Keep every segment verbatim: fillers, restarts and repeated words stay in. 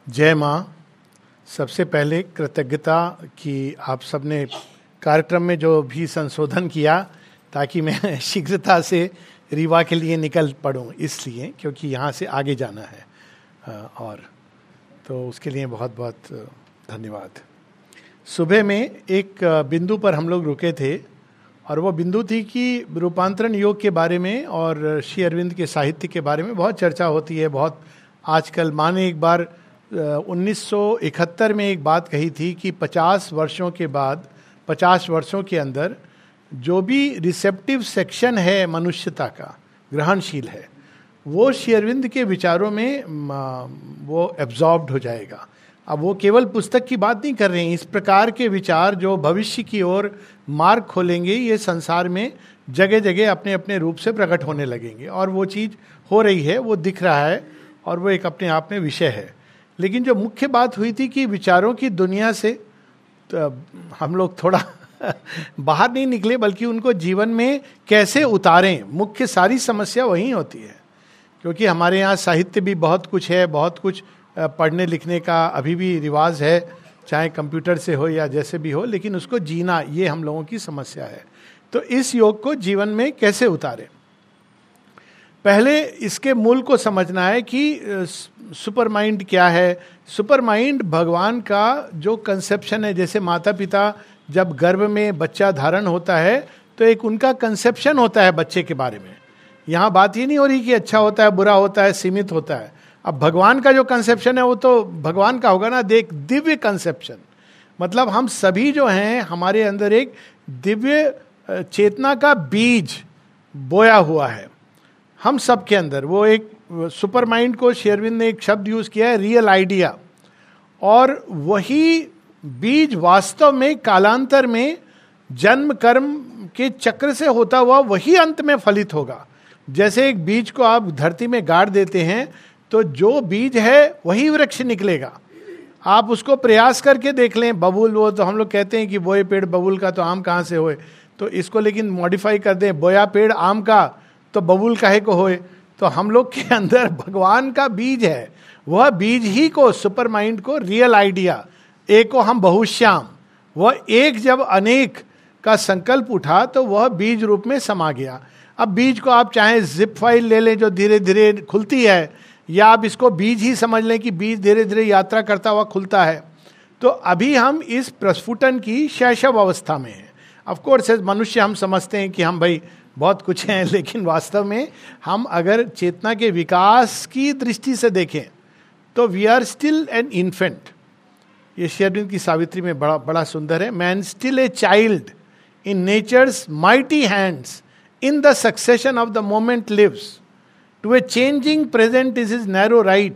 जय माँ। सबसे पहले कृतज्ञता कि आप सबने कार्यक्रम में जो भी संशोधन किया ताकि मैं शीघ्रता से रीवा के लिए निकल पड़ूं, इसलिए क्योंकि यहाँ से आगे जाना है और तो उसके लिए बहुत बहुत धन्यवाद। सुबह में एक बिंदु पर हम लोग रुके थे और वो बिंदु थी कि रूपांतरण योग के बारे में और श्री अरविंद के साहित्य के बारे में बहुत चर्चा होती है। बहुत आजकल माने एक बार उन्नीस सौ इकहत्तर में एक बात कही थी कि पचास वर्षों के बाद, पचास वर्षों के अंदर जो भी रिसेप्टिव सेक्शन है मनुष्यता का, ग्रहणशील है, वो श्री अरविंद के विचारों में वो एब्जॉर्ब्ड हो जाएगा। अब वो केवल पुस्तक की बात नहीं कर रहे हैं, इस प्रकार के विचार जो भविष्य की ओर मार्ग खोलेंगे, ये संसार में जगह जगह अपने अपने रूप से प्रकट होने लगेंगे और वो चीज़ हो रही है, वो दिख रहा है और वो एक अपने आप में विषय है। लेकिन जो मुख्य बात हुई थी कि विचारों की दुनिया से तो हम लोग थोड़ा बाहर नहीं निकले, बल्कि उनको जीवन में कैसे उतारें, मुख्य सारी समस्या वही होती है। क्योंकि हमारे यहाँ साहित्य भी बहुत कुछ है, बहुत कुछ पढ़ने लिखने का अभी भी रिवाज है, चाहे कंप्यूटर से हो या जैसे भी हो, लेकिन उसको जीना ये हम लोगों की समस्या है। तो इस योग को जीवन में कैसे उतारें, पहले इसके मूल को समझना है कि सुपर माइंड क्या है। सुपर माइंड भगवान का जो कंसेप्शन है, जैसे माता पिता जब गर्भ में बच्चा धारण होता है तो एक उनका कंसेप्शन होता है बच्चे के बारे में। यहाँ बात ही नहीं हो रही कि अच्छा होता है, बुरा होता है, सीमित होता है। अब भगवान का जो कंसेप्शन है वो तो भगवान का होगा ना, देख दिव्य कंसेप्शन। मतलब हम सभी जो हैं, हमारे अंदर एक दिव्य चेतना का बीज बोया हुआ है हम सब के अंदर। वो एक सुपर माइंड को श्री अरविंद ने एक शब्द यूज किया है, रियल आइडिया। और वही बीज वास्तव में कालांतर में जन्म कर्म के चक्र से होता हुआ वही अंत में फलित होगा। जैसे एक बीज को आप धरती में गाड़ देते हैं तो जो बीज है वही वृक्ष निकलेगा। आप उसको प्रयास करके देख लें, बबूल, वो तो हम लोग कहते हैं कि बोए पेड़ बबूल का तो आम कहाँ से होए, तो इसको लेकिन मॉडिफाई कर दें, बोया पेड़ आम का तो बबूल काहे को होए। तो हम लोग के अंदर भगवान का बीज है, वह बीज ही को, सुपर माइंड को, रियल आइडिया, एक को हम बहुश्याम, वह एक जब अनेक का संकल्प उठा तो वह बीज रूप में समा गया। अब बीज को आप चाहे जिप फाइल ले लें जो धीरे धीरे खुलती है, या आप इसको बीज ही समझ लें कि बीज धीरे धीरे यात्रा करता हुआ खुलता है। तो अभी हम इस प्रस्फुटन की शैशव अवस्था में हैं। ऑफकोर्स एज मनुष्य हम समझते हैं कि हम भाई बहुत कुछ हैं, लेकिन वास्तव में हम अगर चेतना के विकास की दृष्टि से देखें तो we are still an infant. ये श्री अरविंद की सावित्री में बड़ा बड़ा सुंदर है। Man still a child in nature's mighty hands, in the succession of the moment lives, to a changing present is his narrow right,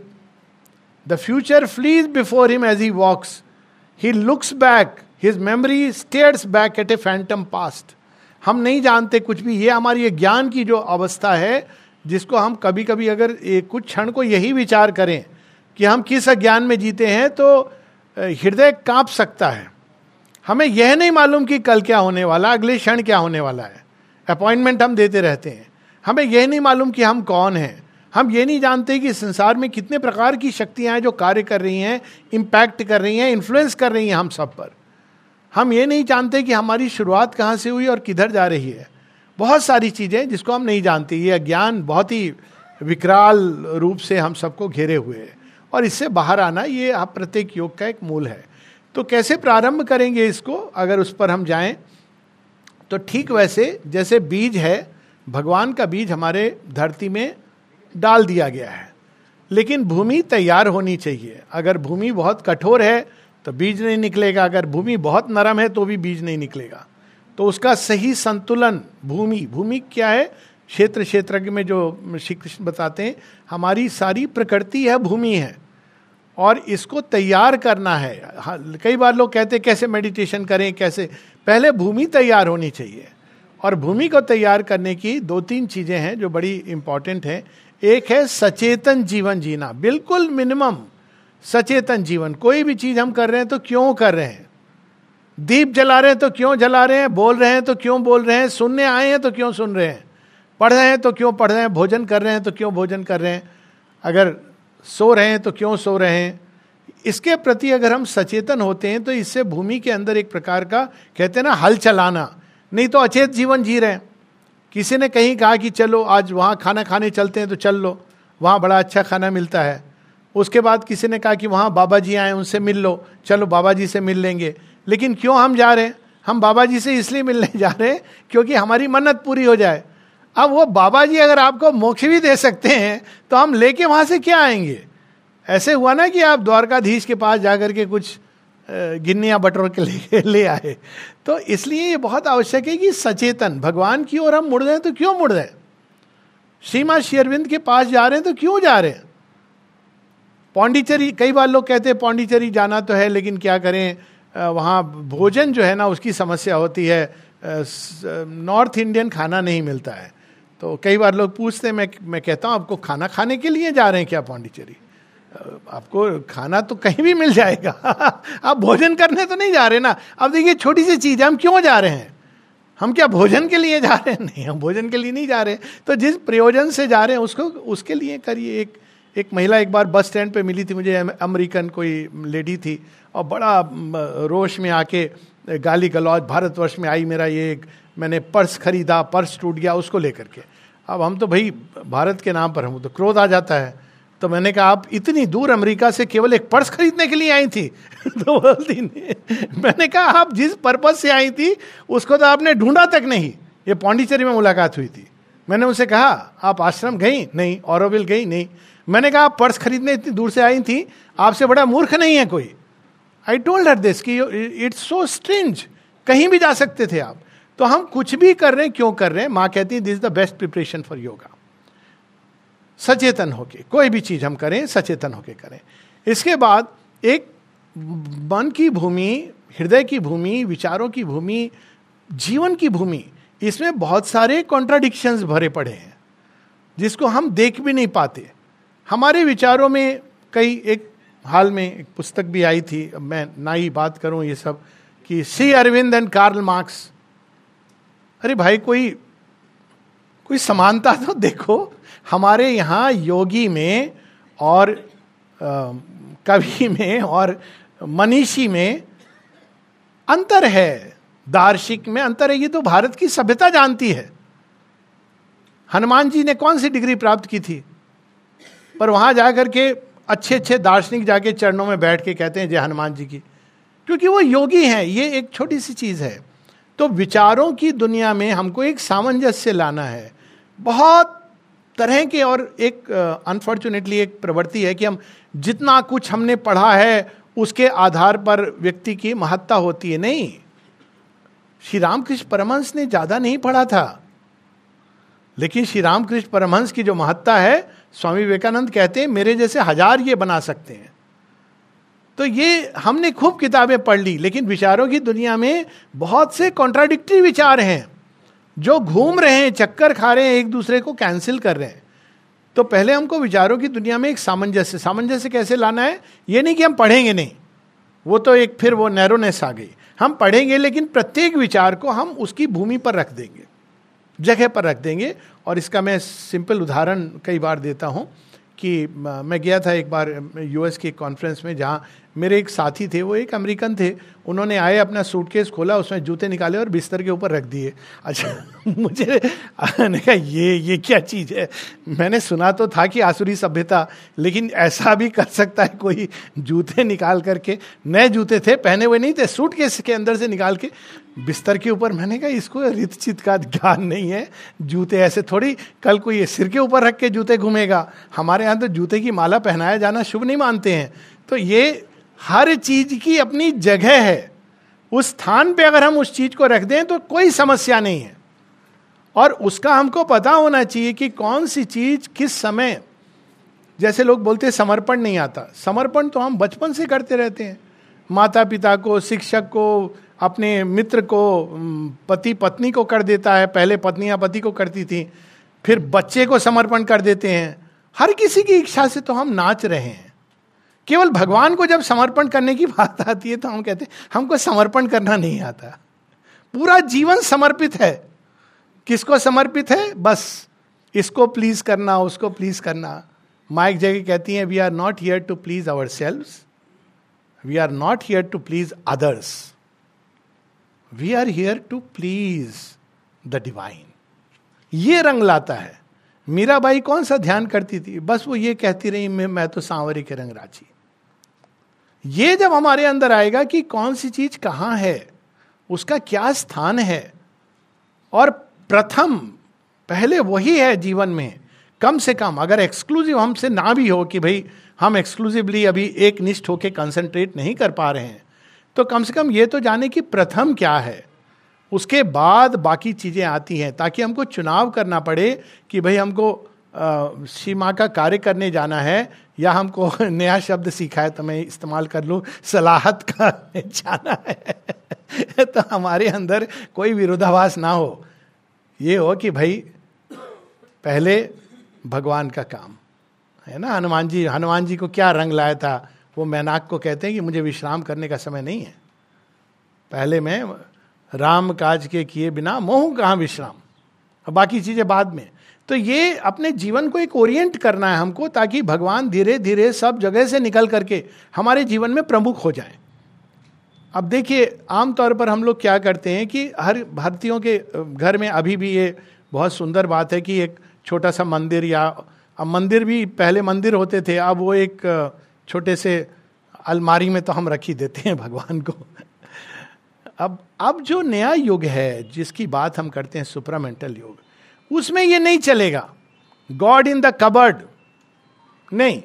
the future flees before him as he walks, he looks back, his memory stares back at a phantom past. हम नहीं जानते कुछ भी, ये हमारी ये ज्ञान की जो अवस्था है, जिसको हम कभी कभी अगर कुछ क्षण को यही विचार करें कि हम किस अज्ञान में जीते हैं तो हृदय कांप सकता है। हमें यह नहीं मालूम कि कल क्या होने वाला, अगले क्षण क्या होने वाला है। अपॉइंटमेंट हम देते रहते हैं। हमें यह नहीं मालूम कि हम कौन हैं। हम ये नहीं जानते कि संसार में कितने प्रकार की शक्तियां हैं जो कार्य कर रही हैं, इम्पैक्ट कर रही हैं, इन्फ्लुएंस कर रही हैं हम सब पर। हम ये नहीं जानते कि हमारी शुरुआत कहाँ से हुई और किधर जा रही है। बहुत सारी चीज़ें जिसको हम नहीं जानते। ये अज्ञान बहुत ही विकराल रूप से हम सबको घेरे हुए है और इससे बाहर आना ये आप प्रत्येक योग का एक मूल है। तो कैसे प्रारंभ करेंगे इसको, अगर उस पर हम जाएं तो ठीक वैसे जैसे बीज है, भगवान का बीज हमारे धरती में डाल दिया गया है, लेकिन भूमि तैयार होनी चाहिए। अगर भूमि बहुत कठोर है तो बीज नहीं निकलेगा, अगर भूमि बहुत नरम है तो भी बीज नहीं निकलेगा। तो उसका सही संतुलन, भूमि भूमि क्या है, क्षेत्र क्षेत्रज्ञ में जो श्री कृष्ण बताते हैं, हमारी सारी प्रकृति है, भूमि है, और इसको तैयार करना है। कई बार लोग कहते हैं कैसे मेडिटेशन करें, कैसे, पहले भूमि तैयार होनी चाहिए। और भूमि को तैयार करने की दो तीन चीजें हैं जो बड़ी इंपॉर्टेंट हैं। एक है सचेतन जीवन जीना, बिल्कुल मिनिमम सचेतन जीवन। कोई भी चीज हम कर रहे हैं तो क्यों कर रहे हैं, दीप जला रहे हैं तो क्यों जला रहे हैं, बोल रहे हैं तो क्यों बोल रहे हैं, सुनने आए हैं तो क्यों सुन रहे हैं, पढ़ रहे हैं तो क्यों पढ़ रहे हैं, भोजन कर रहे हैं तो क्यों भोजन कर रहे हैं, अगर सो रहे हैं तो क्यों सो रहे हैं, इसके प्रति अगर हम सचेतन होते हैं तो इससे भूमि के अंदर एक प्रकार का, कहते हैं ना, हल चलाना, नहीं तो अचेत जीवन जी रहे हैं। किसी ने कहीं कहा कि चलो आज वहाँ खाना खाने चलते हैं, तो चल लो, वहाँ बड़ा अच्छा खाना मिलता है। उसके बाद किसी ने कहा कि वहाँ बाबा जी आए, उनसे मिल लो, चलो बाबा जी से मिल लेंगे। लेकिन क्यों हम जा रहे हैं? हम बाबा जी से इसलिए मिलने जा रहे हैं क्योंकि हमारी मन्नत पूरी हो जाए। अब वो बाबा जी अगर आपको मोक्ष भी दे सकते हैं तो हम लेके वहाँ से क्या आएंगे? ऐसे हुआ ना कि आप द्वारकाधीश के पास जाकर के कुछ गिन्नियाँ बटोर के ले ले आए। तो इसलिए ये बहुत आवश्यक है कि सचेतन भगवान की ओर हम मुड़ रहे हैं तो क्यों मुड़ रहे हैं? श्रीमान श्री अरविंद के पास जा रहे हैं तो क्यों जा रहे हैं? पौंडीचेरी, कई बार लोग कहते हैं पौंडीचेरी जाना तो है, लेकिन क्या करें, वहाँ भोजन जो है ना उसकी समस्या होती है, नॉर्थ इंडियन खाना नहीं मिलता है। तो कई बार लोग पूछते हैं, मैं मैं कहता हूँ आपको खाना खाने के लिए जा रहे हैं क्या पौंडीचेरी? आपको खाना तो कहीं भी मिल जाएगा आप भोजन करने तो नहीं जा रहे ना। अब देखिए छोटी सी चीज है, हम क्यों जा रहे हैं? हम क्या भोजन के लिए जा रहे हैं? नहीं, हम भोजन के लिए नहीं जा रहे। तो जिस प्रयोजन से जा रहे हैं उसको उसके लिए करिए। एक एक महिला एक बार बस स्टैंड पे मिली थी मुझे, अमेरिकन कोई लेडी थी, और बड़ा रोष में आके गाली गलौज, भारतवर्ष में आई मेरा ये एक, मैंने पर्स खरीदा, पर्स टूट गया, उसको लेकर के। अब हम तो भाई भारत के नाम पर हम तो क्रोध आ जाता है। तो मैंने कहा आप इतनी दूर अमेरिका से केवल एक पर्स खरीदने के लिए आई थी? तो बोलती नहीं। मैंने कहा आप जिस पर्पज से आई थी उसको तो आपने ढूंढा तक नहीं। ये पौंडीचेरी में मुलाकात हुई थी। मैंने उनसे कहा आप आश्रम गई? नहीं। ऑरोविल गई? नहीं। मैंने कहा आप पर्स खरीदने इतनी दूर से आई थी, आपसे बड़ा मूर्ख नहीं है कोई। आई टोल्ड हर दिस कि इट्स सो स्ट्रेंज, कहीं भी जा सकते थे आप। तो हम कुछ भी कर रहे हैं, क्यों कर रहे हैं? माँ कहती है this is the best preparation for yoga. सचेतन होके कोई भी चीज हम करें, सचेतन होके करें। इसके बाद एक मन की भूमि, हृदय की भूमि, विचारों की भूमि, जीवन की भूमि, इसमें बहुत सारे कॉन्ट्राडिक्शंस भरे पड़े हैं जिसको हम देख भी नहीं पाते। हमारे विचारों में कई, एक हाल में एक पुस्तक भी आई थी, मैं ना ही बात करूं ये सब, कि Shri Aurobindo and Karl Marx. अरे भाई कोई कोई समानता तो देखो। हमारे यहाँ योगी में और आ, कवि में और मनीषी में अंतर है, दार्शिक में अंतर है। ये तो भारत की सभ्यता जानती है। हनुमान जी ने कौन सी डिग्री प्राप्त की थी? पर वहां जाकर के अच्छे अच्छे दार्शनिक जाके चरणों में बैठ के कहते हैं जय हनुमान जी की, क्योंकि वो योगी हैं। ये एक छोटी सी चीज है। तो विचारों की दुनिया में हमको एक सामंजस्य लाना है। बहुत तरह के, और एक अनफॉर्चुनेटली एक प्रवृत्ति है कि हम जितना कुछ हमने पढ़ा है उसके आधार पर व्यक्ति की महत्ता होती है। नहीं, श्री रामकृष्ण परमहंस ने ज्यादा नहीं पढ़ा था, लेकिन श्री रामकृष्ण परमहंस की जो महत्ता है, स्वामी विवेकानंद कहते हैं मेरे जैसे हजार ये बना सकते हैं। तो ये हमने खूब किताबें पढ़ ली, लेकिन विचारों की दुनिया में बहुत से कॉन्ट्राडिक्टरी विचार हैं जो घूम रहे हैं, चक्कर खा रहे हैं, एक दूसरे को कैंसिल कर रहे हैं। तो पहले हमको विचारों की दुनिया में एक सामंजस्य, सामंजस्य कैसे लाना है? ये नहीं कि हम पढ़ेंगे नहीं, वो तो एक फिर वो नैरोनेस आ गई। हम पढ़ेंगे लेकिन प्रत्येक विचार को हम उसकी भूमि पर रख देंगे, जगह पर रख देंगे। और इसका मैं सिंपल उदाहरण कई बार देता हूँ कि मैं गया था एक बार यूएस की कॉन्फ्रेंस में, जहाँ मेरे एक साथी थे, वो एक अमेरिकन थे। उन्होंने आए, अपना सूटकेस खोला, उसमें जूते निकाले और बिस्तर के ऊपर रख दिए। अच्छा मुझे ने कहा ये ये क्या चीज़ है? मैंने सुना तो था कि आसुरी सभ्यता, लेकिन ऐसा भी कर सकता है कोई? जूते निकाल करके, नए जूते थे, पहने हुए नहीं थे, सूटकेस के अंदर से निकाल के बिस्तर के ऊपर। मैंने कहा इसको रित चित का ज्ञान नहीं है, जूते ऐसे थोड़ी, कल कोई सिर के ऊपर रख के जूते घूमेगा। हमारे यहाँ तो जूते की माला पहनाया जाना शुभ नहीं मानते हैं। तो ये हर चीज की अपनी जगह है, उस स्थान पे अगर हम उस चीज को रख दें तो कोई समस्या नहीं है। और उसका हमको पता होना चाहिए कि कौन सी चीज किस समय, जैसे लोग बोलते हैं समर्पण नहीं आता, समर्पण तो हम बचपन से करते रहते हैं। माता पिता को, शिक्षक को, अपने मित्र को, पति पत्नी को कर देता है। पहले पत्नियां पति को करती थी, फिर बच्चे को समर्पण कर देते हैं। हर किसी की इच्छा से तो हम नाच रहे हैं। केवल भगवान को जब समर्पण करने की बात आती है तो हम कहते हैं हमको समर्पण करना नहीं आता। पूरा जीवन समर्पित है। किसको समर्पित है? बस इसको प्लीज करना, उसको प्लीज करना। माँ एक जगह कहती है we are not here to please ourselves, we are not here to please others, we are here to please the divine. ये रंग लाता है. मीराबाई कौन सा ध्यान करती थी? बस वो ये कहती रही, मैं मैं तो सांवरे के रंग राजी. ये जब हमारे अंदर आएगा कि कौन सी चीज कहां है, उसका क्या स्थान है, और प्रथम पहले वही है जीवन में. कम से कम अगर एक्सक्लूसिव हमसे ना भी हो कि भाई हम एक्सक्लूसिवली अभी एक निष्ठ होके कंसंट्रेट नहीं कर पा रहे हैं, तो कम से कम ये तो जाने कि प्रथम क्या है, उसके बाद बाकी चीजें आती हैं, ताकि हमको चुनाव करना पड़े कि भाई हमको श्री माँ का कार्य करने जाना है, या हमको नया शब्द सीखा है तो मैं इस्तेमाल कर लूँ, सलाहत का जाना है. तो हमारे अंदर कोई विरोधाभास ना हो. ये हो कि भाई पहले भगवान का काम है ना. हनुमान जी हनुमान जी को क्या रंग लाया था? वो मैनाक को कहते हैं कि मुझे विश्राम करने का समय नहीं है, पहले मैं राम काज के किए बिना मोह कहाँ विश्राम, बाकी चीजें बाद में. तो ये अपने जीवन को एक ओरिएंट करना है हमको, ताकि भगवान धीरे धीरे सब जगह से निकल करके हमारे जीवन में प्रमुख हो जाए. अब देखिए, आमतौर पर हम लोग क्या करते हैं कि हर भारतीयों के घर में अभी भी ये बहुत सुंदर बात है कि एक छोटा सा मंदिर, या अब मंदिर भी पहले मंदिर होते थे, अब वो एक छोटे से अलमारी में तो हम रख ही देते हैं भगवान को. अब अब जो नया युग है जिसकी बात हम करते हैं, सुपरामेंटल युग, उसमें ये नहीं चलेगा. गॉड इन द कबर्ड नहीं.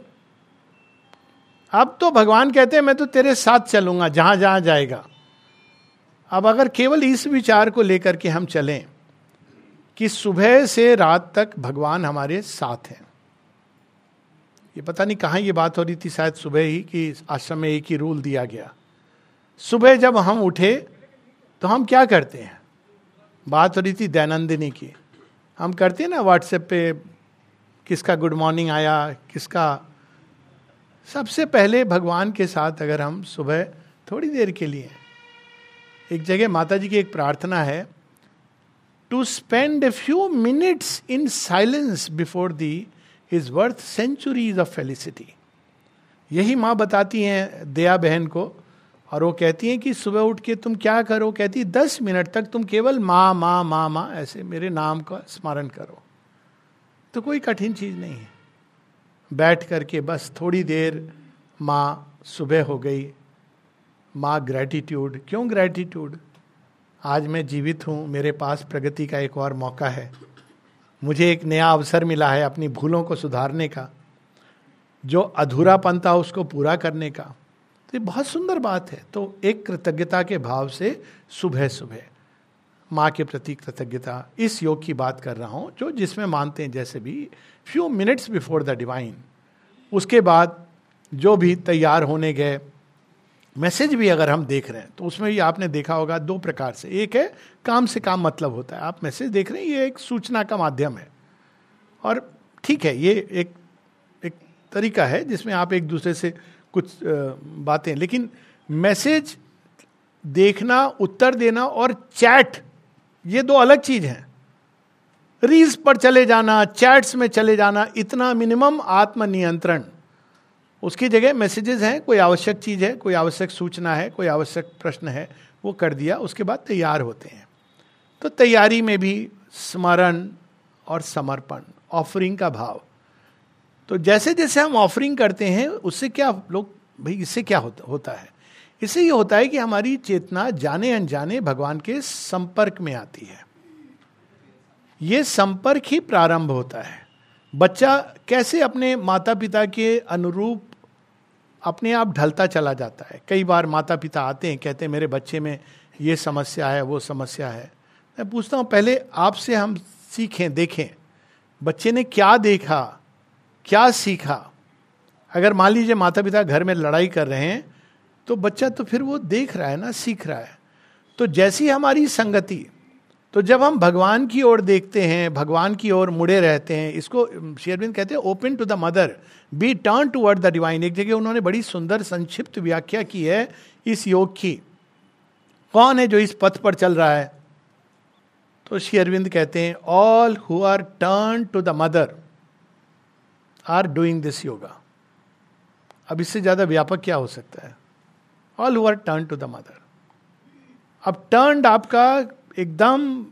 अब तो भगवान कहते हैं मैं तो तेरे साथ चलूंगा जहां जहां जाएगा. अब अगर केवल इस विचार को लेकर के हम चलें कि सुबह से रात तक भगवान हमारे साथ हैं. ये पता नहीं कहाँ ये बात हो रही थी, शायद सुबह ही, कि आश्रम में एक ही रूल दिया गया. सुबह जब हम उठे तो हम क्या करते हैं? बात हो रही थी दैनंदिनी की. हम करते हैं ना व्हाट्सएप पे किसका गुड मॉर्निंग आया, किसका. सबसे पहले भगवान के साथ अगर हम सुबह थोड़ी देर के लिए, एक जगह माता जी की एक प्रार्थना है, to spend a few minutes in silence before the is worth centuries of felicity. यही माँ बताती हैं दया बहन को, और वो कहती हैं कि सुबह उठ के तुम क्या करो, कहती दस मिनट तक तुम केवल माँ माँ माँ माँ ऐसे मेरे नाम का स्मरण करो. तो कोई कठिन चीज नहीं है. बैठ करके बस थोड़ी देर, माँ सुबह हो गई, माँ ग्रैटिट्यूड. क्यों ग्रैटिट्यूड? आज मैं जीवित हूँ, मेरे पास प्रगति का एक और मौका है, मुझे एक नया अवसर मिला है अपनी भूलों को सुधारने का, जो अधूरापन था उसको पूरा करने का. तो ये बहुत सुंदर बात है. तो एक कृतज्ञता के भाव से सुबह सुबह माँ के प्रति कृतज्ञता, इस योग की बात कर रहा हूँ, जो जिसमें मानते हैं जैसे भी few minutes before the divine. उसके बाद जो भी तैयार होने गए, मैसेज भी अगर हम देख रहे हैं तो उसमें भी आपने देखा होगा दो प्रकार से. एक है काम से काम मतलब होता है, आप मैसेज देख रहे हैं, ये एक सूचना का माध्यम है, और ठीक है, ये एक एक तरीका है जिसमें आप एक दूसरे से कुछ बातें. लेकिन मैसेज देखना, उत्तर देना और चैट, ये दो अलग चीज हैं. रील्स पर चले जाना, चैट्स में चले जाना, इतना मिनिमम आत्मनियंत्रण. उसकी जगह मैसेजेस हैं, कोई आवश्यक चीज है, कोई आवश्यक सूचना है, कोई आवश्यक प्रश्न है, वो कर दिया, उसके बाद तैयार होते हैं. तो तैयारी में भी स्मरण और समर्पण, ऑफरिंग का भाव. तो जैसे जैसे हम ऑफरिंग करते हैं, उससे क्या लोग, भाई इससे क्या होता होता है? इससे ये होता है कि हमारी चेतना जाने अनजाने भगवान के संपर्क में आती है. ये संपर्क ही प्रारंभ होता है. बच्चा कैसे अपने माता पिता के अनुरूप अपने आप ढलता चला जाता है. कई बार माता पिता आते हैं, कहते हैं मेरे बच्चे में ये समस्या है, वो समस्या है. मैं पूछता हूँ पहले आपसे हम सीखें, देखें बच्चे ने क्या देखा, क्या सीखा. अगर मान लीजिए माता पिता घर में लड़ाई कर रहे हैं, तो बच्चा तो फिर वो देख रहा है ना, सीख रहा है. तो जैसी हमारी संगति, तो जब हम भगवान की ओर देखते हैं, भगवान की ओर मुड़े रहते हैं, इसको श्री अरविंद कहते हैं open to the mother, be turn toward the divine. एक जगह उन्होंने बड़ी सुंदर संक्षिप्त व्याख्या की है इस योग की. कौन है जो इस पथ पर चल रहा है? तो श्री अरविंद कहते हैं all who are turn to the mother are doing this yoga. अब इससे ज्यादा व्यापक क्या हो सकता है? All over turn to the mother. अब टर्न आपका एकदम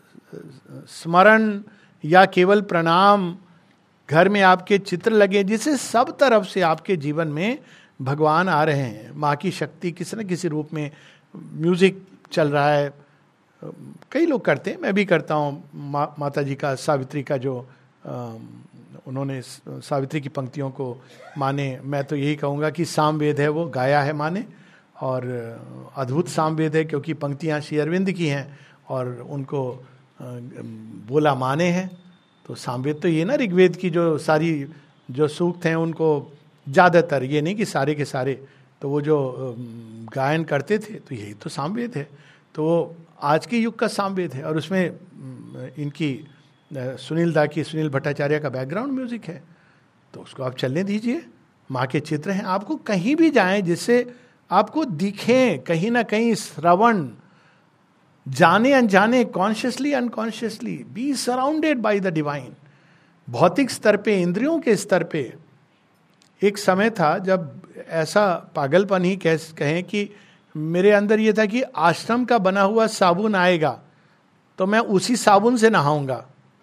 स्मरण या केवल प्रणाम, घर में आपके चित्र लगे जिससे सब तरफ से आपके जीवन में भगवान आ रहे हैं, माँ की शक्ति किसी न किसी रूप में. म्यूजिक चल रहा है, कई लोग करते हैं, मैं भी करता हूँ. मा, माता जी का सावित्री का जो आ, उन्होंने सावित्री की पंक्तियों को माने, मैं तो यही कहूँगा कि सामवेद है वो गाया है माने, और अद्भुत सामवेद है क्योंकि पंक्तियाँ श्री अरविंद की हैं और उनको बोला माने हैं. तो सामवेद तो ये ना ऋग्वेद की जो सारी जो सूक्त हैं उनको ज़्यादातर, ये नहीं कि सारे के सारे, तो वो जो गायन करते थे तो यही तो सामवेद है. तो वो आज के युग का सामवेद है और उसमें इनकी सुनील दा की, सुनील भट्टाचार्य का बैकग्राउंड म्यूजिक है. तो उसको आप चलने दीजिए. माँ के चित्र हैं, आपको कहीं भी जाएं जिससे आपको दिखें, कहीं ना कहीं श्रवण, जाने अनजाने, consciously unconsciously be surrounded by the divine. भौतिक स्तर पे, इंद्रियों के स्तर पे एक समय था जब ऐसा पागलपन ही कह कहें कि मेरे अंदर ये था कि आश्रम का बना हुआ साबुन आएगा तो मैं उसी साबुन से नहाऊंगा.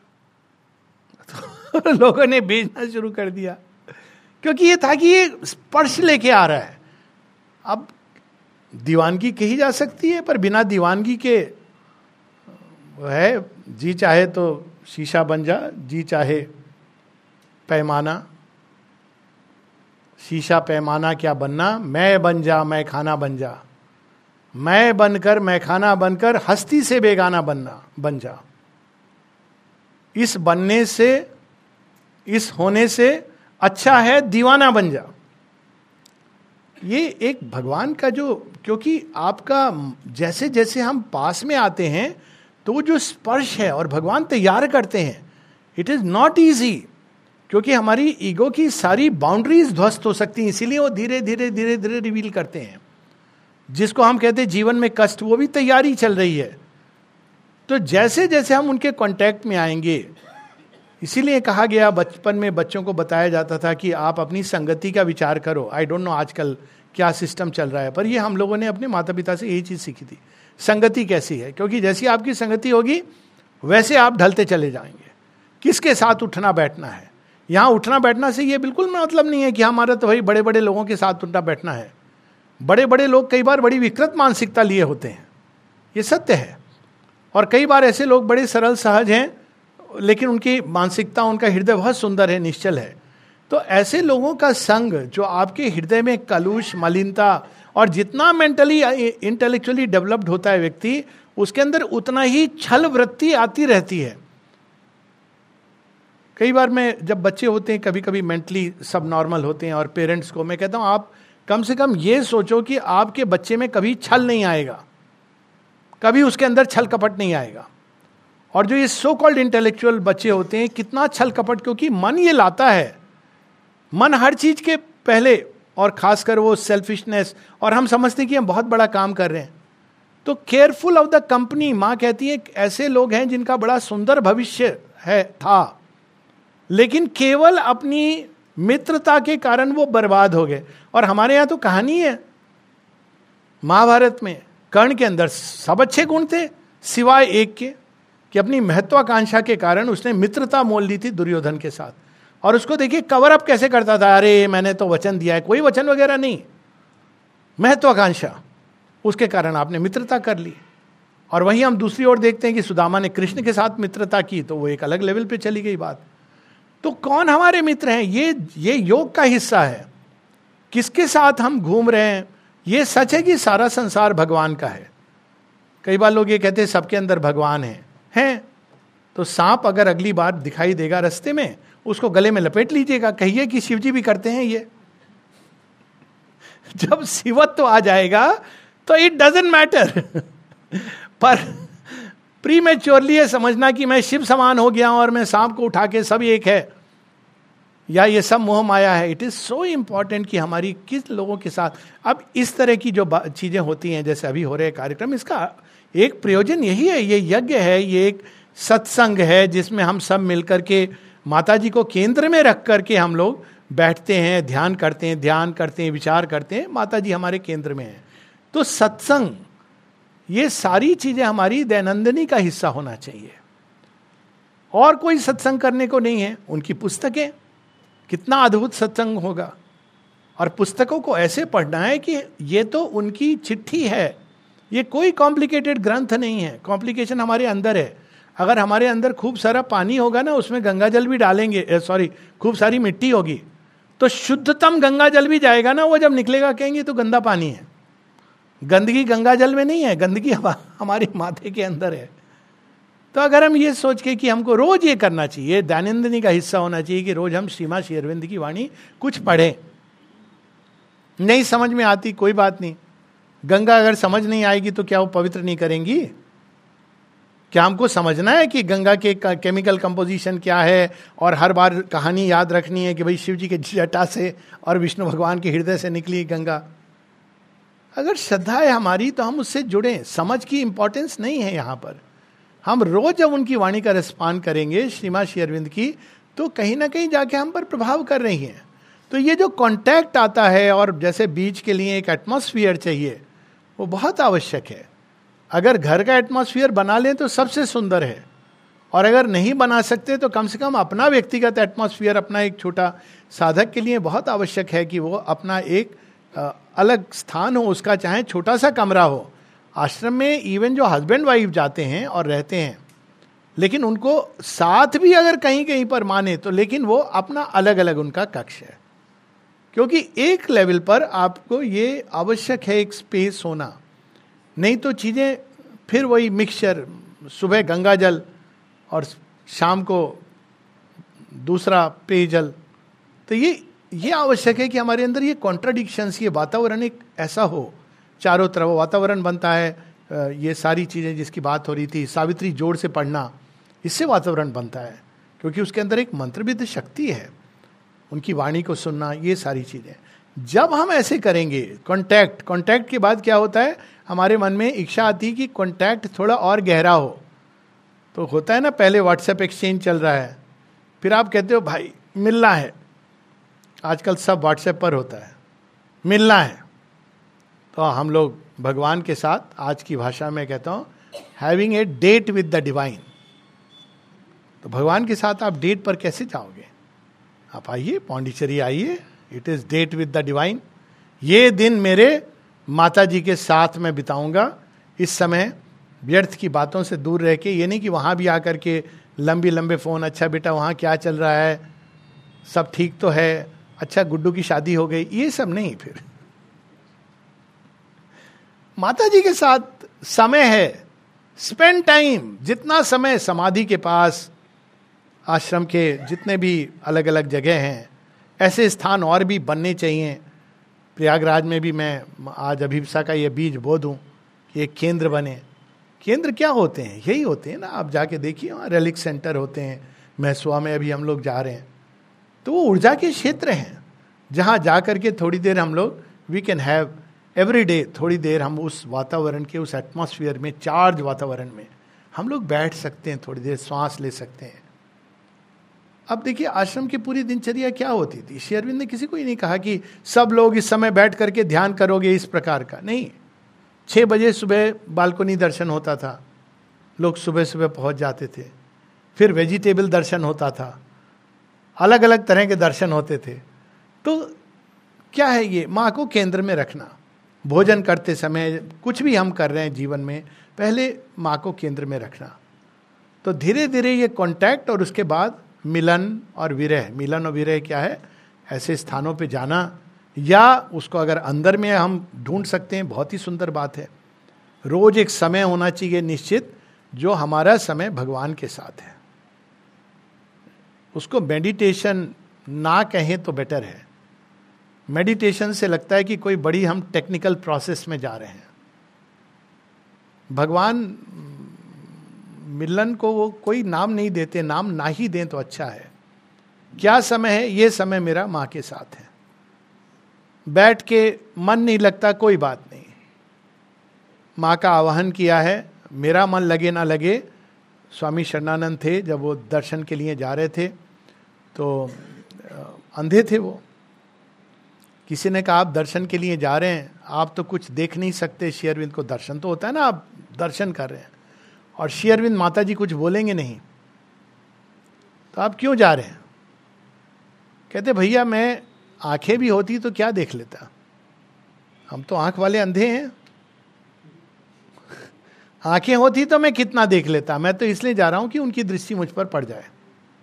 तो लोगों ने बेचना शुरू कर दिया क्योंकि ये था कि ये स्पर्श लेके आ रहा है. अब दीवानगी कही जा सकती है पर बिना दीवानगी के वो है, जी चाहे तो शीशा बन जा, जी चाहे पैमाना. शीशा पैमाना क्या बनना, मैं बन जा मैं खाना बन जा, मैं बनकर मैं खाना बनकर हस्ती से बेगाना बनना बन जा. इस बनने से, इस होने से अच्छा है दीवाना बन जा. ये एक भगवान का जो, क्योंकि आपका जैसे जैसे हम पास में आते हैं तो वो जो स्पर्श है और भगवान तैयार करते हैं, इट इज नॉट ईजी क्योंकि हमारी ईगो की सारी बाउंड्रीज ध्वस्त हो सकती हैं. इसीलिए वो धीरे धीरे धीरे धीरे रिवील करते हैं. जिसको हम कहते हैं जीवन में कष्ट, वो भी तैयारी चल रही है. तो जैसे जैसे हम उनके कांटेक्ट में आएंगे, इसीलिए कहा गया बचपन में बच्चों को बताया जाता था कि आप अपनी संगति का विचार करो. आई डोंट नो आजकल क्या सिस्टम चल रहा है, पर ये हम लोगों ने अपने माता पिता से यही चीज सीखी थी. संगति कैसी है, क्योंकि जैसी आपकी संगति होगी वैसे आप ढलते चले जाएंगे. किसके साथ उठना बैठना है. यहाँ उठना बैठना से ये बिल्कुल मतलब नहीं है कि हमारा तो भाई बड़े बड़े लोगों के साथ उठना बैठना है. बड़े बड़े लोग कई बार बड़ी विकृत मानसिकता लिए होते हैं, ये सत्य है. और कई बार ऐसे लोग बड़े सरल सहज हैं लेकिन उनकी मानसिकता, उनका हृदय बहुत सुंदर है, निश्चल है. तो ऐसे लोगों का संग जो आपके हृदय में कलुष, मलिनता, और जितना मेंटली इंटेलेक्चुअली डेवलप्ड होता है व्यक्ति, उसके अंदर उतना ही छल वृत्ति आती रहती है. कई बार मैं, जब बच्चे होते हैं कभी कभी मेंटली सब नॉर्मल होते हैं, और पेरेंट्स को मैं कहता हूं आप कम से कम ये सोचो कि आपके बच्चे में कभी छल नहीं आएगा, कभी उसके अंदर छल कपट नहीं आएगा. और जो ये सो कॉल्ड इंटेलेक्चुअल बच्चे होते हैं, कितना छल कपट, क्योंकि मन ये लाता है. मन हर चीज के पहले, और खासकर वो सेल्फिशनेस, और हम समझते हैं कि हम बहुत बड़ा काम कर रहे हैं. तो केयरफुल ऑफ द कंपनी. माँ कहती है ऐसे लोग हैं जिनका बड़ा सुंदर भविष्य है था, लेकिन केवल अपनी मित्रता के कारण वो बर्बाद हो गए. और हमारे यहाँ तो कहानी है महाभारत में, कर्ण के अंदर सब अच्छे गुण थे सिवाय एक के, कि अपनी महत्वाकांक्षा के कारण उसने मित्रता मोल ली थी दुर्योधन के साथ. और उसको देखिए कवर अप कैसे करता था, अरे मैंने तो वचन दिया है. कोई वचन वगैरह नहीं, महत्वाकांक्षा, उसके कारण आपने मित्रता कर ली. और वहीं हम दूसरी ओर देखते हैं कि सुदामा ने कृष्ण के साथ मित्रता की, तो वो एक अलग लेवल पे चली गई बात. तो कौन हमारे मित्र हैं, ये ये योग का हिस्सा है. किसके साथ हम घूम रहे हैं. ये सच है कि सारा संसार भगवान का है. कई बार लोग ये कहते हैं सबके अंदर भगवान है. हैं तो सांप अगर अगली बार दिखाई देगा रास्ते में, उसको गले में लपेट लीजिएगा, कहिए कि शिवजी भी करते हैं ये. जब शिवत्व तो आ जाएगा तो इट डजंट मैटर. पर प्रीमेच्योरली ये समझना कि मैं शिव समान हो गया हूं और मैं सांप को उठा के सब एक है, या ये सब मोह माया है. इट इज सो इंपॉर्टेंट कि हमारी किस लोगों के साथ. अब इस तरह की जो चीजें होती हैं, जैसे अभी हो रहे कार्यक्रम, इसका एक प्रयोजन यही है, ये यज्ञ है, ये एक सत्संग है जिसमें हम सब मिलकर के माता जी को केंद्र में रख करके हम लोग बैठते हैं, ध्यान करते हैं, ध्यान करते हैं, विचार करते हैं. माता जी हमारे केंद्र में हैं. तो सत्संग, ये सारी चीजें हमारी दैनंदिनी का हिस्सा होना चाहिए। और कोई सत्संग करने को नहीं है। उनकी पुस्तकें, कितना अद्भुत सत्संग होगा। और पुस्तकों को ऐसे पढ़ना है कि ये तो उनकी चिट्ठी है, ये कोई कॉम्प्लिकेटेड ग्रंथ नहीं है। कॉम्प्लिकेशन हमारे अंदर है। अगर हमारे अंदर खूब सारा पानी होगा ना, उसमें गंगा जल भी डालेंगे, सॉरी खूब सारी मिट्टी होगी, तो शुद्धतम गंगा जल भी जाएगा ना, वो जब निकलेगा कहेंगे तो गंदा पानी है। गंदगी गंगा जल में नहीं है, गंदगी हमारे माथे के अंदर है। तो अगर हम ये सोच के कि हमको रोज ये करना चाहिए, दैनंदिनी का हिस्सा होना चाहिए कि रोज हम श्रीमान श्री अरविंद की वाणी कुछ पढ़ें। नहीं समझ में आती कोई बात नहीं, गंगा अगर समझ नहीं आएगी तो क्या वो पवित्र नहीं करेंगी? क्या हमको समझना है कि गंगा के केमिकल कंपोजिशन क्या है और हर बार कहानी याद रखनी है कि भाई शिव जी के जटा से और विष्णु भगवान के हृदय से निकली गंगा? अगर श्रद्धा है हमारी तो हम उससे जुड़े। समझ की इंपॉर्टेंस नहीं है यहाँ पर। हम रोज जब उनकी वाणी का रसपान करेंगे श्रीमान श्री अरविंद की, तो कहीं ना कहीं जाके हम पर प्रभाव कर रही हैं। तो ये जो कांटेक्ट आता है, और जैसे बीच के लिए एक एटमॉस्फेयर चाहिए, वो बहुत आवश्यक है। अगर घर का एटमॉस्फेयर बना लें तो सबसे सुंदर है, और अगर नहीं बना सकते तो कम से कम अपना व्यक्तिगत एटमॉस्फेयर, अपना एक छोटा साधक के लिए बहुत आवश्यक है कि वो अपना एक आ, अलग स्थान हो उसका, चाहे छोटा सा कमरा हो। आश्रम में इवन जो हस्बैंड वाइफ जाते हैं और रहते हैं, लेकिन उनको साथ भी अगर कहीं कहीं पर माने तो, लेकिन वो अपना अलग अलग उनका कक्ष है। क्योंकि एक लेवल पर आपको ये आवश्यक है एक स्पेस होना, नहीं तो चीज़ें फिर वही मिक्सचर, सुबह गंगा जल और शाम को दूसरा पेयजल। तो ये ये आवश्यक है कि हमारे अंदर ये कॉन्ट्राडिक्शंस, ये वातावरण एक ऐसा हो, चारों तरफ वातावरण बनता है। ये सारी चीज़ें जिसकी बात हो रही थी, सावित्री जोड़ से पढ़ना, इससे वातावरण बनता है, क्योंकि उसके अंदर एक मंत्रविद शक्ति है। उनकी वाणी को सुनना, ये सारी चीज़ें जब हम ऐसे करेंगे, कांटेक्ट कांटेक्ट के बाद क्या होता है, हमारे मन में इच्छा आती है कि कांटेक्ट थोड़ा और गहरा हो। तो होता है ना, पहले व्हाट्सएप एक्सचेंज चल रहा है, फिर आप कहते हो भाई मिलना है, आजकल सब व्हाट्सएप पर होता है, मिलना है। तो हम लोग भगवान के साथ, आज की भाषा में कहता हूँ, having a date with the divine. तो भगवान के साथ आप डेट पर कैसे जाओगे? आप आइए, पौंडीचेरी आइए, it is date with the divine. ये दिन मेरे माता जी के साथ मैं बिताऊंगा। इस समय व्यर्थ की बातों से दूर रह के, ये नहीं कि वहां भी आकर के लंबी लंबे फोन, अच्छा बेटा वहां क्या चल रहा है, सब ठीक तो है, अच्छा गुड्डू की शादी हो गई, ये सब नहीं। फिर माता जी के साथ समय है, स्पेंड टाइम। जितना समय समाधि के पास, आश्रम के जितने भी अलग अलग जगह हैं, ऐसे स्थान और भी बनने चाहिए। प्रयागराज में भी मैं आज अभिप्सा का ये बीज बो दूं कि एक केंद्र बने। केंद्र क्या होते हैं? यही होते हैं ना, आप जाके देखिए, वहाँ रेलिक सेंटर होते हैं। मैसुआ में अभी हम लोग जा रहे हैं, तो वो ऊर्जा के क्षेत्र हैं, जहाँ जा करके थोड़ी देर हम लोग, we can have every day, थोड़ी देर हम उस वातावरण के, उस एटमॉस्फेयर में, चार्ज वातावरण में हम लोग बैठ सकते हैं, थोड़ी देर श्वास ले सकते हैं। अब देखिए, आश्रम की पूरी दिनचर्या क्या होती थी। श्री अरविंद ने किसी को ही नहीं कहा कि सब लोग इस समय बैठ करके ध्यान करोगे, इस प्रकार का नहीं। छः बजे सुबह बालकोनी दर्शन होता था, लोग सुबह सुबह पहुंच जाते थे। फिर वेजिटेबल दर्शन होता था, अलग अलग तरह के दर्शन होते थे। तो क्या है ये? माँ को केंद्र में रखना। भोजन करते समय, कुछ भी हम कर रहे हैं जीवन में, पहले माँ को केंद्र में रखना। तो धीरे धीरे ये कांटेक्ट, और उसके बाद मिलन और विरह। मिलन और विरह क्या है? ऐसे स्थानों पे जाना, या उसको अगर अंदर में हम ढूंढ सकते हैं, बहुत ही सुंदर बात है। रोज एक समय होना चाहिए निश्चित, जो हमारा समय भगवान के साथ है। उसको मेडिटेशन ना कहें तो बेटर है। मेडिटेशन से लगता है कि कोई बड़ी हम टेक्निकल प्रोसेस में जा रहे हैं। भगवान मिलन को वो कोई नाम नहीं देते, नाम ना ही दें तो अच्छा है। क्या समय है? ये समय मेरा माँ के साथ है। बैठ के मन नहीं लगता, कोई बात नहीं, माँ का आवाहन किया है, मेरा मन लगे ना लगे। स्वामी शरणानंद थे, जब वो दर्शन के लिए जा रहे थे तो अंधे थे वो, किसी ने कहा आप दर्शन के लिए जा रहे हैं, आप तो कुछ देख नहीं सकते, श्री अरविंद को दर्शन तो होता है ना, आप दर्शन कर रहे हैं और श्री अरविंद माता जी कुछ बोलेंगे नहीं, तो आप क्यों जा रहे हैं? कहते भैया मैं आंखें भी होती तो क्या देख लेता, हम तो आंख वाले अंधे हैं, आंखें होती तो मैं कितना देख लेता, मैं तो इसलिए जा रहा हूं कि उनकी दृष्टि मुझ पर पड़ जाए।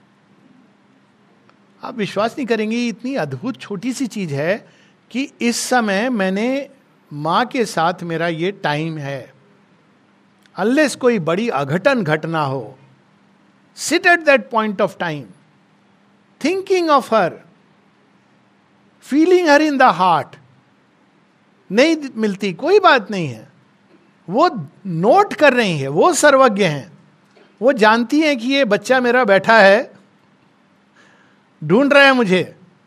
आप विश्वास नहीं करेंगे, इतनी अद्भुत छोटी सी चीज है कि इस समय मैंने मां के साथ मेरा ये टाइम है, अनलेस कोई बड़ी अघटन घटना हो, sit at that point of time, thinking of her, feeling her in the heart. नहीं मिलती कोई बात नहीं है, वो नोट कर रही है, वो सर्वज्ञ हैं, वो जानती हैं कि ये बच्चा मेरा बैठा है ढूंढ रहा है मुझे।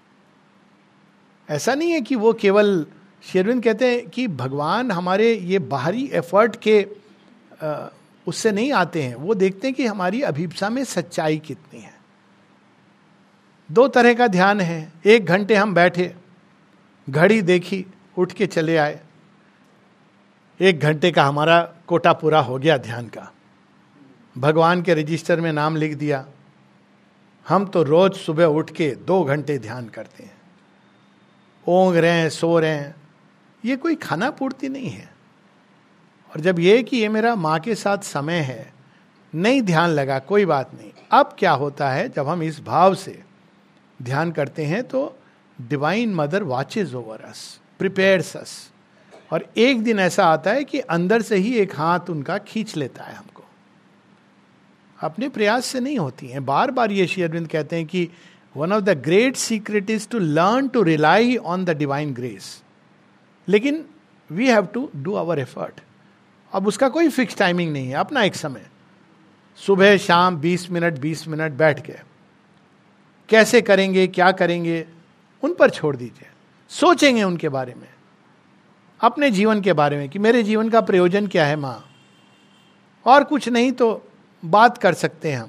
ऐसा नहीं है कि वो केवल, श्री अरविंद कहते हैं कि भगवान हमारे ये बाहरी एफर्ट के आ, उससे नहीं आते हैं, वो देखते हैं कि हमारी अभिप्सा में सच्चाई कितनी है। दो तरह का ध्यान है, एक घंटे हम बैठे, घड़ी देखी, उठ के चले आए, एक घंटे का हमारा कोटा पूरा हो गया ध्यान का, भगवान के रजिस्टर में नाम लिख दिया। हम तो रोज सुबह उठ के दो घंटे ध्यान करते हैं, ओंग रहे हैं, सो रहे हैं, ये कोई खाना पूर्ति नहीं है। और जब ये कि ये मेरा माँ के साथ समय है, नहीं ध्यान लगा कोई बात नहीं। अब क्या होता है, जब हम इस भाव से ध्यान करते हैं तो divine mother watches over us, prepares us, और एक दिन ऐसा आता है कि अंदर से ही एक हाथ उनका खींच लेता है हमको, अपने प्रयास से नहीं होती हैं। बार बार ये श्री अरविंद कहते हैं कि one of the great secret is to learn to rely on the divine grace, लेकिन we have to do our effort. अब उसका कोई फिक्स टाइमिंग नहीं है, अपना एक समय, सुबह शाम बीस मिनट बीस मिनट बैठ के कैसे करेंगे, क्या करेंगे, उन पर छोड़ दीजिए। सोचेंगे उनके बारे में, अपने जीवन के बारे में कि मेरे जीवन का प्रयोजन क्या है माँ, और कुछ नहीं तो बात कर सकते हैं हम,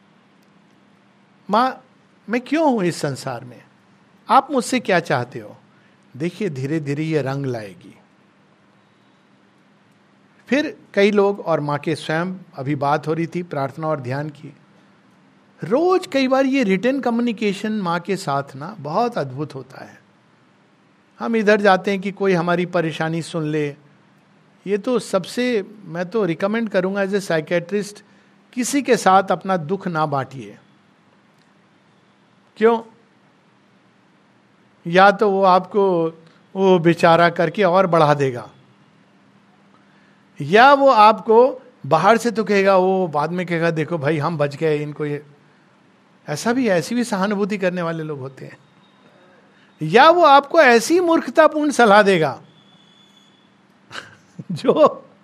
माँ मैं क्यों हूं इस संसार में, आप मुझसे क्या चाहते हो। देखिए धीरे धीरे ये रंग लाएगी। फिर कई लोग, और माँ के स्वयं, अभी बात हो रही थी प्रार्थना और ध्यान की, रोज कई बार ये रिटर्न कम्युनिकेशन माँ के साथ ना बहुत अद्भुत होता है। हम इधर जाते हैं कि कोई हमारी परेशानी सुन ले, ये तो सबसे, मैं तो रिकमेंड करूंगा एज ए साइकेट्रिस्ट, किसी के साथ अपना दुख ना बांटिए। क्यों? या तो वो आपको वो बेचारा करके और बढ़ा देगा, या वो आपको बाहर से तो कहेगा, वो बाद में कहेगा देखो भाई हम बच गए, इनको ये, ऐसा भी, ऐसी भी सहानुभूति करने वाले लोग होते हैं। या वो आपको ऐसी मूर्खतापूर्ण सलाह देगा जो,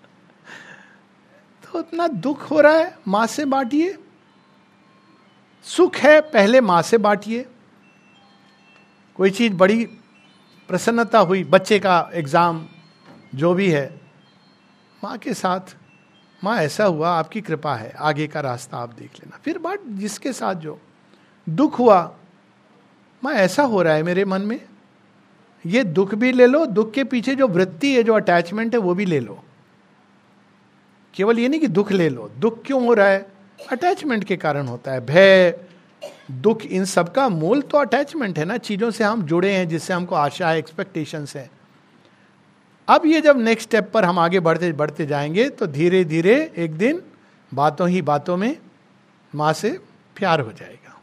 तो इतना दुख हो रहा है, मां से बांटिए। सुख है, पहले मां से बांटिए। कोई चीज बड़ी प्रसन्नता हुई, बच्चे का एग्जाम, जो भी है, मां के साथ, मां ऐसा हुआ, आपकी कृपा है, आगे का रास्ता आप देख लेना। फिर बात जिसके साथ जो दुख हुआ, मां ऐसा हो रहा है मेरे मन में, ये दुख भी ले लो, दुख के पीछे जो वृत्ति है, जो अटैचमेंट है, वो भी ले लो। केवल ये नहीं कि दुख ले लो, दुख क्यों हो रहा है, अटैचमेंट के कारण होता है। भय, दुख, इन सब का मूल तो अटैचमेंट है ना, चीजों से हम जुड़े हैं, जिससे हमको आशा है, एक्सपेक्टेशंस है। अब ये जब नेक्स्ट स्टेप पर हम आगे बढ़ते बढ़ते जाएंगे तो धीरे धीरे एक दिन बातों ही बातों में मां से प्यार हो जाएगा।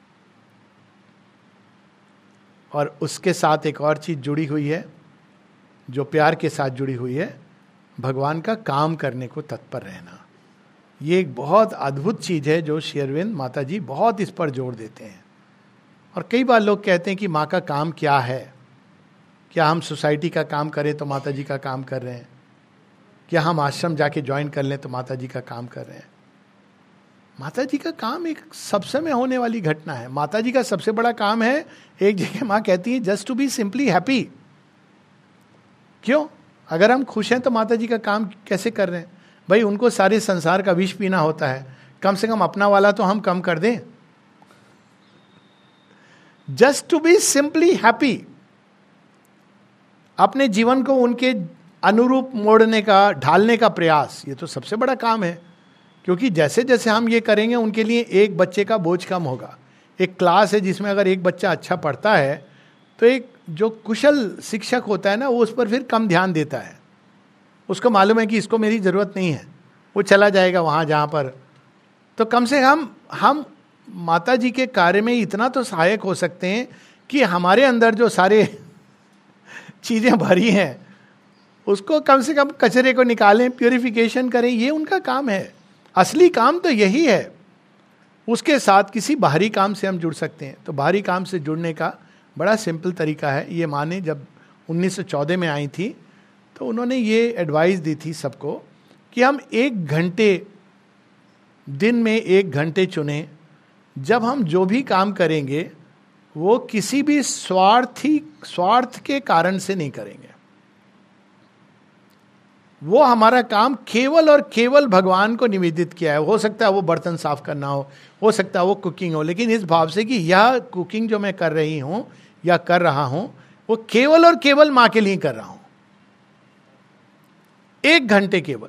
और उसके साथ एक और चीज जुड़ी हुई है, जो प्यार के साथ जुड़ी हुई है, भगवान का काम करने को तत्पर रहना। ये एक बहुत अद्भुत चीज है जो श्री अरविंद माता जी बहुत इस पर जोर देते हैं। और कई बार लोग कहते हैं कि माँ का काम क्या है, क्या हम सोसाइटी का काम करें तो माता जी का काम कर रहे हैं, क्या हम आश्रम जाके ज्वाइन कर लें तो माता जी का काम कर रहे हैं। माता जी का काम एक सब समय होने वाली घटना है। माता जी का सबसे बड़ा काम है, एक जगह माँ कहती है, just to be simply happy. क्यों? अगर हम खुश हैं तो माता जी का काम कैसे कर रहे हैं? भाई उनको सारे संसार का विष पीना होता है, कम से कम अपना वाला तो हम कम कर दें। Just to be simply happy. अपने जीवन को उनके अनुरूप मोड़ने का, ढालने का प्रयास, ये तो सबसे बड़ा काम है। क्योंकि जैसे जैसे हम ये करेंगे उनके लिए एक बच्चे का बोझ कम होगा। एक क्लास है जिसमें अगर एक बच्चा अच्छा पढ़ता है तो एक जो कुशल शिक्षक होता है ना, वो उस पर फिर कम ध्यान देता है। उसको मालूम है कि इसको मेरी ज़रूरत नहीं है, वो चला जाएगा वहाँ जहाँ पर। तो कम से कम हम माता जी के कार्य में इतना तो सहायक हो सकते हैं कि हमारे अंदर जो सारे चीज़ें भरी हैं उसको कम से कम कचरे को निकालें, प्यूरिफिकेशन करें। ये उनका काम है, असली काम तो यही है। उसके साथ किसी बाहरी काम से हम जुड़ सकते हैं। तो बाहरी काम से जुड़ने का बड़ा सिंपल तरीका है। ये माँ ने जब उन्नीस सौ चौदह में आई थी तो उन्होंने ये एडवाइस दी थी सबको कि हम एक घंटे, दिन में एक घंटे चुनें, जब हम जो भी काम करेंगे वो किसी भी स्वार्थी स्वार्थ के कारण से नहीं करेंगे। वो हमारा काम केवल और केवल भगवान को निवेदित किया है। हो सकता है वो बर्तन साफ करना हो, हो सकता है वो कुकिंग हो, लेकिन इस भाव से कि यह कुकिंग जो मैं कर रही हूं या कर रहा हूं वो केवल और केवल मां के लिए कर रहा हूं। एक घंटे केवल।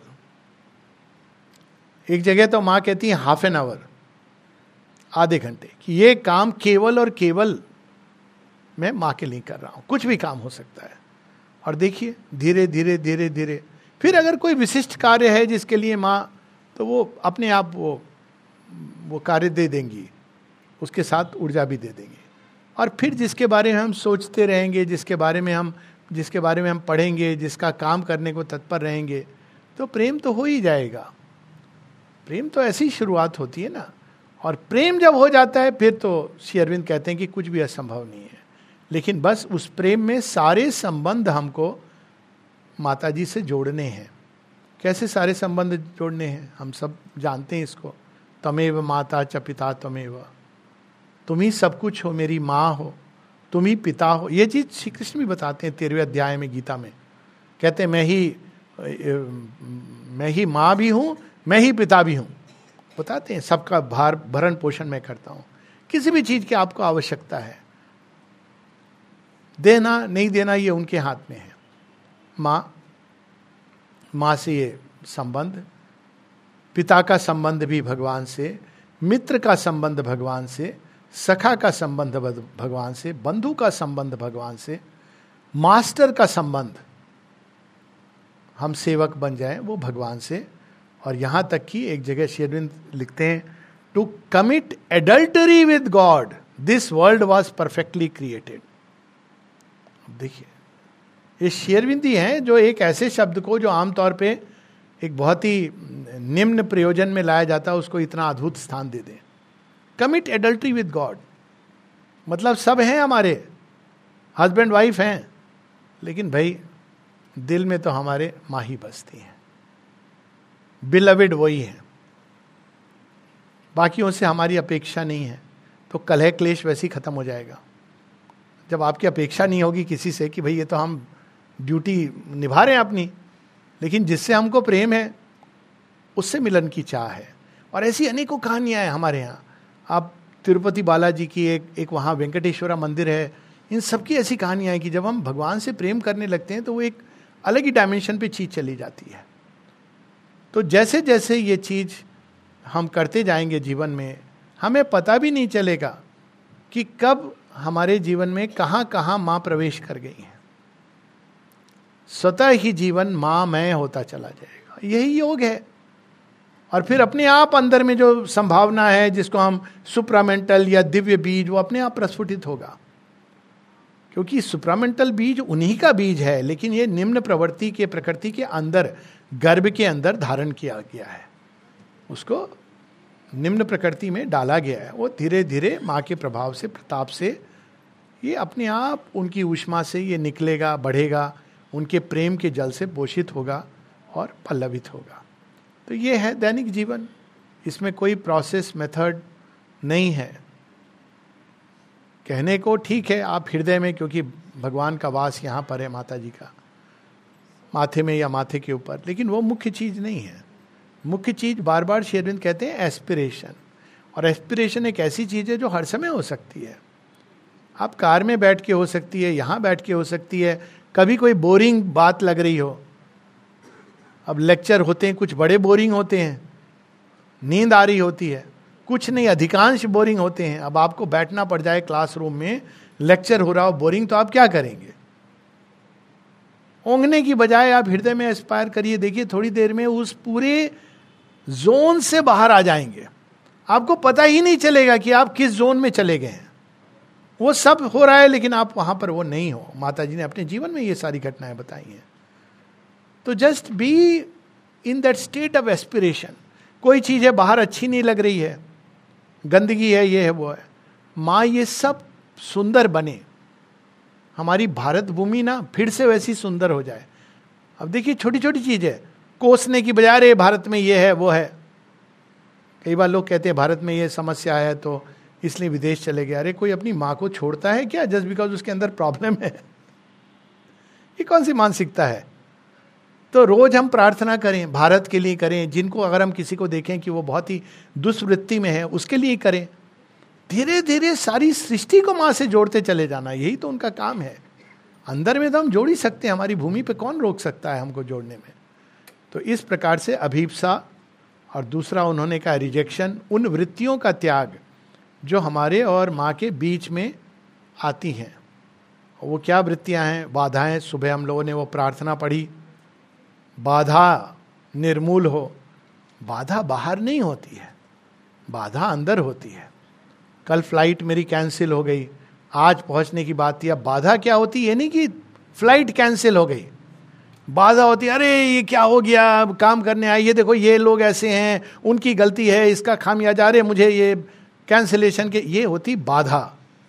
एक जगह तो मां कहती है हाफ एन आवर, आधे घंटे, कि ये काम केवल और केवल मैं मां के लिए कर रहा हूं। कुछ भी काम हो सकता है। और देखिए धीरे धीरे धीरे धीरे फिर अगर कोई विशिष्ट कार्य है जिसके लिए माँ, तो वो अपने आप वो वो कार्य दे देंगी, उसके साथ ऊर्जा भी दे देंगी। और फिर जिसके बारे में हम सोचते रहेंगे, जिसके बारे में हम जिसके बारे में हम पढ़ेंगे, जिसका काम करने को तत्पर रहेंगे, तो प्रेम तो हो ही जाएगा। प्रेम तो ऐसी शुरुआत होती है ना। और प्रेम जब हो जाता है फिर तो श्री अरविंद कहते हैं कि कुछ भी असंभव नहीं है। लेकिन बस उस प्रेम में सारे संबंध हमको माता जी से जोड़ने हैं। कैसे सारे संबंध जोड़ने हैं हम सब जानते हैं इसको। तमेव माता च पिता तमेव, तुम ही सब कुछ हो, मेरी माँ हो, तुम ही पिता हो। ये चीज श्री कृष्ण भी बताते हैं तेरहवें अध्याय में गीता में। कहते हैं मैं ही मैं ही माँ भी हूँ, मैं ही पिता भी हूँ। बताते हैं सबका भार भरण पोषण मैं करता हूँ। किसी भी चीज की आपको आवश्यकता है, देना नहीं देना ये उनके हाथ में है। माँ माँ से ये संबंध, पिता का संबंध भी भगवान से, मित्र का संबंध भगवान से, सखा का संबंध भगवान से, बंधु का संबंध भगवान से, मास्टर का संबंध, हम सेवक बन जाएं, वो भगवान से। और यहां तक कि एक जगह श्री अरविंद लिखते हैं, to commit adultery with god this world was perfectly created. देखिए ये श्री अरविंद ही हैं जो एक ऐसे शब्द को जो आमतौर पे एक बहुत ही निम्न प्रयोजन में लाया जाता है उसको इतना अद्भुत स्थान दे दें। कमिट एडल्ट्री विद गॉड मतलब सब हैं हमारे, हस्बैंड वाइफ हैं, लेकिन भाई दिल में तो हमारे माँ ही बसती हैं, बिलविड वही है, बाकियों से हमारी अपेक्षा नहीं है। तो कलह क्लेश वैसे ही खत्म हो जाएगा जब आपकी अपेक्षा नहीं होगी किसी से कि भाई ये तो हम ड्यूटी निभा रहे हैं अपनी, लेकिन जिससे हमको प्रेम है उससे मिलन की चाह है। और ऐसी अनेकों कहानियां हैं हमारे यहाँ। आप तिरुपति बालाजी की एक एक वहाँ वेंकटेश्वरा मंदिर है, इन सब की ऐसी कहानियां हैं कि जब हम भगवान से प्रेम करने लगते हैं तो वो एक अलग ही डायमेंशन पे चीज चली जाती है। तो जैसे जैसे ये चीज हम करते जाएंगे जीवन में, हमें पता भी नहीं चलेगा कि कब हमारे जीवन में कहाँ कहाँ माँ प्रवेश कर गई है। स्वतः ही जीवन माँ मैं होता चला जाएगा, यही योग है। और फिर अपने आप अंदर में जो संभावना है जिसको हम सुप्रामेंटल या दिव्य बीज, वो अपने आप प्रस्फुटित होगा। क्योंकि सुप्रामेंटल बीज उन्हीं का बीज है, लेकिन ये निम्न प्रवृत्ति के प्रकृति के अंदर, गर्भ के अंदर धारण किया गया है, उसको निम्न प्रकृति में डाला गया है। वो धीरे धीरे माँ के प्रभाव से, प्रताप से, ये अपने आप उनकी ऊष्मा से ये निकलेगा, बढ़ेगा, उनके प्रेम के जल से पोषित होगा और पल्लवित होगा। तो ये है दैनिक जीवन, इसमें कोई प्रोसेस मेथड नहीं है। कहने को ठीक है आप हृदय में, क्योंकि भगवान का वास यहाँ पर है, माता जी का माथे में या माथे के ऊपर, लेकिन वो मुख्य चीज नहीं है। मुख्य चीज बार बार श्री अरविंद कहते हैं एस्पिरेशन। और एस्पिरेशन एक ऐसी चीज है जो हर समय हो सकती है। आप कार में बैठ के हो सकती है, यहाँ बैठ के हो सकती है, कभी कोई बोरिंग बात लग रही हो, अब लेक्चर होते हैं कुछ बड़े बोरिंग होते हैं, नींद आ रही होती है, कुछ नहीं अधिकांश बोरिंग होते हैं। अब आपको बैठना पड़ जाए क्लासरूम में, लेक्चर हो रहा हो बोरिंग, तो आप क्या करेंगे? ओंगने की बजाय आप हृदय में एस्पायर करिए, देखिए थोड़ी देर में उस पूरे जोन से बाहर आ जाएंगे, आपको पता ही नहीं चलेगा कि आप किस जोन में चले गए हैं। वो सब हो रहा है लेकिन आप वहां पर वो नहीं हो। माता जी ने अपने जीवन में ये सारी घटनाएं बताई हैं। तो just be in that state of aspiration. कोई चीज है बाहर अच्छी नहीं लग रही है, गंदगी है, ये है वो है, माँ ये सब सुंदर बने, हमारी भारत भूमि ना फिर से वैसी सुंदर हो जाए। अब देखिए छोटी छोटी चीज है, कोसने की बजाय रे भारत में ये है वो है। कई बार लोग कहते हैं भारत में ये समस्या है तो इसलिए विदेश चले गए। अरे कोई अपनी माँ को छोड़ता है क्या जस्ट बिकॉज उसके अंदर प्रॉब्लम है? ये कौन सी मानसिकता है? तो रोज हम प्रार्थना करें, भारत के लिए करें, जिनको अगर हम किसी को देखें कि वो बहुत ही दुष्वृत्ति में है उसके लिए करें। धीरे धीरे सारी सृष्टि को माँ से जोड़ते चले जाना, यही तो उनका काम है। अंदर में तो हम जोड़ ही सकते हैं, हमारी भूमि पे कौन रोक सकता है हमको जोड़ने में? तो इस प्रकार से अभीप्सा, और दूसरा उन्होंने कहा रिजेक्शन, उन वृत्तियों का त्याग जो हमारे और माँ के बीच में आती हैं। वो क्या वृत्तियां हैं? बाधाएं। सुबह हम लोगों ने वो प्रार्थना पढ़ी, बाधा निर्मूल हो। बाधा बाहर नहीं होती है, बाधा अंदर होती है। कल फ्लाइट मेरी कैंसिल हो गई, आज पहुंचने की बात थी। अब बाधा क्या होती है? नहीं कि फ्लाइट कैंसिल हो गई, बाधा होती है अरे ये क्या हो गया, काम करने आए, ये देखो ये लोग ऐसे हैं, उनकी गलती है, इसका खामियाजा, अरे मुझे ये कैंसिलेशन के, ये होती बाधा।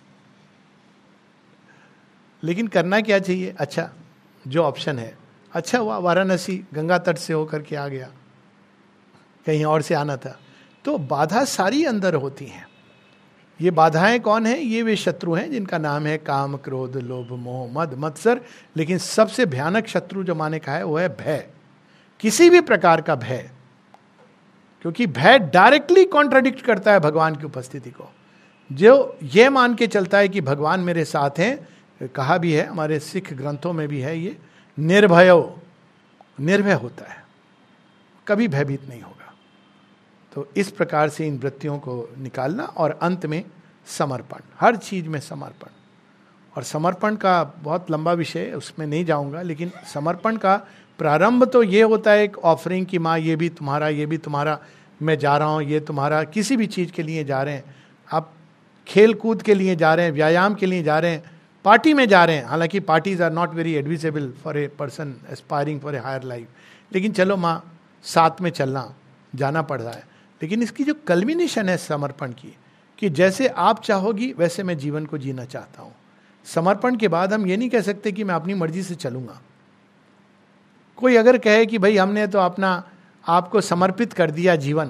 लेकिन करना क्या चाहिए? अच्छा जो ऑप्शन है, अच्छा हुआ वाराणसी गंगा तट से होकर के आ गया, कहीं और से आना था। तो बाधा सारी अंदर होती हैं। ये बाधाएं कौन है? ये वे शत्रु हैं जिनका नाम है काम, क्रोध, लोभ, मोह, मद, मत्सर। लेकिन सबसे भयानक शत्रु जो माने कहा है वो है भय, किसी भी प्रकार का भय। क्योंकि भय डायरेक्टली कॉन्ट्राडिक्ट करता है भगवान की उपस्थिति को। जो ये मान के चलता है कि भगवान मेरे साथ हैं, कहा भी है हमारे सिख ग्रंथों में भी है, ये निर्भयो, निर्भय होता है, कभी भयभीत नहीं होगा। तो इस प्रकार से इन वृत्तियों को निकालना, और अंत में समर्पण, हर चीज में समर्पण। और समर्पण का बहुत लंबा विषय है, उसमें नहीं जाऊंगा, लेकिन समर्पण का प्रारंभ तो ये होता है एक ऑफरिंग की, माँ ये भी तुम्हारा, ये भी तुम्हारा, मैं जा रहा हूँ, ये तुम्हारा। किसी भी चीज के लिए जा रहे हैं आप, खेल कूद के लिए जा रहे हैं, व्यायाम के लिए जा रहे हैं, पार्टी में जा रहे हैं, हालांकि parties are not very advisable for a person aspiring for a higher life, लेकिन चलो माँ साथ में चलना, जाना पड़ रहा है। लेकिन इसकी जो कल्मिनेशन है समर्पण की, कि जैसे आप चाहोगी वैसे मैं जीवन को जीना चाहता हूँ। समर्पण के बाद हम ये नहीं कह सकते कि मैं अपनी मर्जी से चलूंगा। कोई अगर कहे कि भाई हमने तो अपना आपको समर्पित कर दिया जीवन,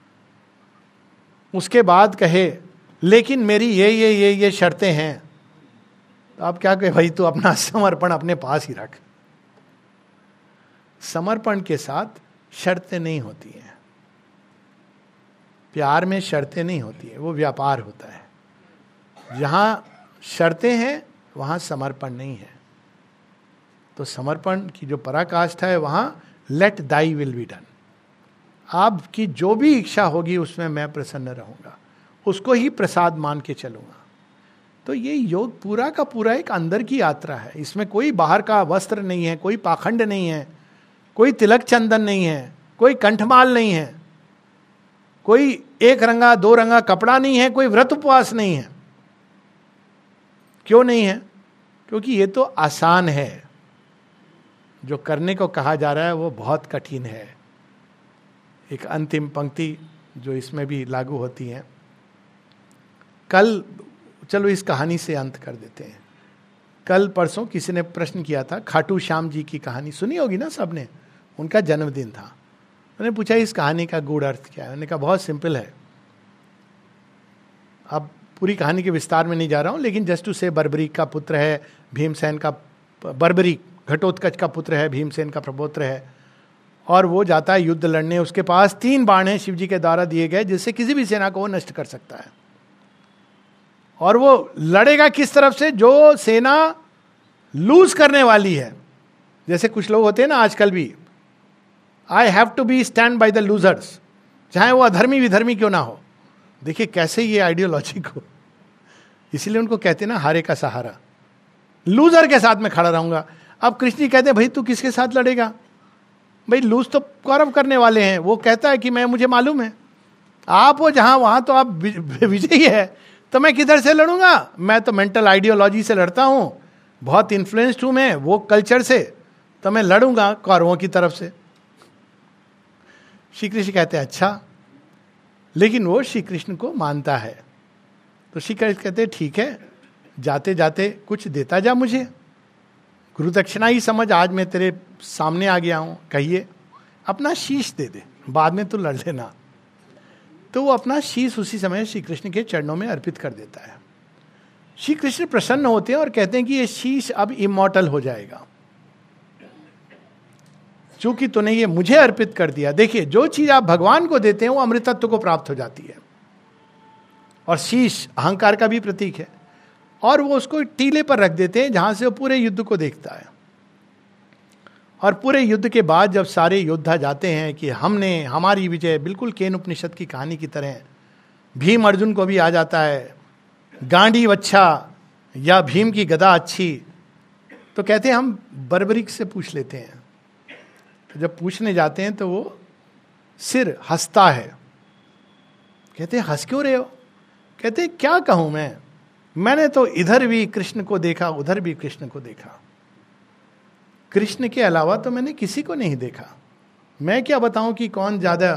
उसके बाद कहे लेकिन मेरी ये ये ये ये शर्तें हैं, तो आप क्या कहे? भाई तू अपना समर्पण अपने पास ही रख। समर्पण के साथ शर्तें नहीं होती हैं, प्यार में शर्तें नहीं होती है, वो व्यापार होता है। जहां शर्तें हैं वहां समर्पण नहीं है। तो समर्पण की जो पराकाष्ठा है वहां let thy will be done, आपकी जो भी इच्छा होगी उसमें मैं प्रसन्न रहूंगा, उसको ही प्रसाद मान के चलूंगा। तो ये योग पूरा का पूरा एक अंदर की यात्रा है। इसमें कोई बाहर का वस्त्र नहीं है, कोई पाखंड नहीं है, कोई तिलक चंदन नहीं है, कोई कंठमाल नहीं है, कोई एक रंगा दो रंगा कपड़ा नहीं है, कोई व्रत उपवास नहीं है। क्यों नहीं है? क्योंकि ये तो आसान है, जो करने को कहा जा रहा है वो बहुत कठिन है। एक अंतिम पंक्ति जो इसमें भी लागू होती है। कल, चलो इस कहानी से अंत कर देते हैं। कल परसों किसी ने प्रश्न किया था, खाटू श्याम जी की कहानी सुनी होगी ना सबने, उनका जन्मदिन था। मैंने पूछा इस कहानी का गूढ़ अर्थ क्या है? उन्होंने कहा बहुत सिंपल है। अब पूरी कहानी के विस्तार में नहीं जा रहा हूं, लेकिन जस्ट टू से बर्बरीक का पुत्र है भीमसेन का, बर्बरीक घटोत्कच का पुत्र है, भीमसेन का प्रपौत्र है, और वो जाता है युद्ध लड़ने। उसके पास तीन बाण हैं शिव जी के द्वारा दिए गए, जिससे किसी भी सेना को वो नष्ट कर सकता है। और वो लड़ेगा किस तरफ से? जो सेना लूज करने वाली है। जैसे कुछ लोग होते हैं ना आजकल भी, I have to be stand by the losers, चाहे वो अधर्मी विधर्मी क्यों ना हो। देखिए कैसे ये आइडियोलॉजी को, इसीलिए उनको कहते हैं ना हारे का सहारा, लूजर के साथ में खड़ा रहूंगा। अब कृष्ण जी कहते हैं भाई तू किसके साथ लड़ेगा, भाई लूज तो कौरव करने वाले हैं। वो कहता है कि मैं, मुझे मालूम है आप हो जहां, वहां तो आप विजयी है, तो मैं किधर से लड़ूंगा। मैं तो मेंटल आइडियोलॉजी से लड़ता हूं, बहुत इन्फ्लुएंस्ड हूं मैं वो कल्चर से, तो मैं लड़ूंगा कौरवों की तरफ से। श्री कृष्ण कहते हैं अच्छा, लेकिन वो श्री कृष्ण को मानता है। तो श्री कृष्ण कहते हैं ठीक है, जाते जाते कुछ देता जा मुझे, गुरु दक्षिणा ही समझ, आज मैं तेरे सामने आ गया हूं, कहिए। अपना शीश दे दे, बाद में तू लड़ लेना। तो वो अपना शीश उसी समय श्री कृष्ण के चरणों में अर्पित कर देता है। श्री कृष्ण प्रसन्न होते हैं और कहते हैं कि ये शीश अब इमॉर्टल हो जाएगा, चूंकि तूने ये मुझे अर्पित कर दिया। देखिए जो चीज आप भगवान को देते हैं वो अमृतत्व को प्राप्त हो जाती है। और शीश अहंकार का भी प्रतीक है, और वो उसको टीले पर रख देते हैं जहां से वो पूरे युद्ध को देखता है। और पूरे युद्ध के बाद जब सारे योद्धा जाते हैं कि हमने, हमारी विजय, बिल्कुल केन उपनिषद की कहानी की तरह, भीम अर्जुन को भी आ जाता है गांडीव अच्छा या भीम की गदा अच्छी, तो कहते हैं हम बर्बरिक से पूछ लेते हैं। तो जब पूछने जाते हैं तो वो सिर हंसता है। कहते हैं हंस क्यों रहे हो। कहते हैं क्या कहूं मैं, मैंने तो इधर भी कृष्ण को देखा, उधर भी कृष्ण को देखा, कृष्ण के अलावा तो मैंने किसी को नहीं देखा। मैं क्या बताऊं कि कौन ज्यादा